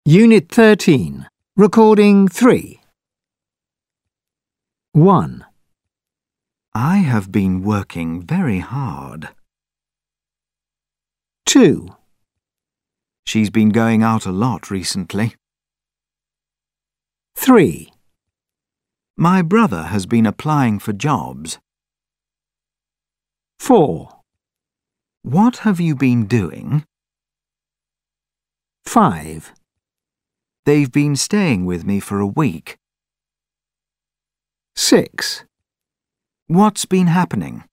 Unit 13, Recording 3. 1. I have been working very hard. 2. She's been going out a lot recently. 3. My brother has been applying for jobs. 4. What have you been doing? 5. They've been staying with me for a week. 6. What's been happening?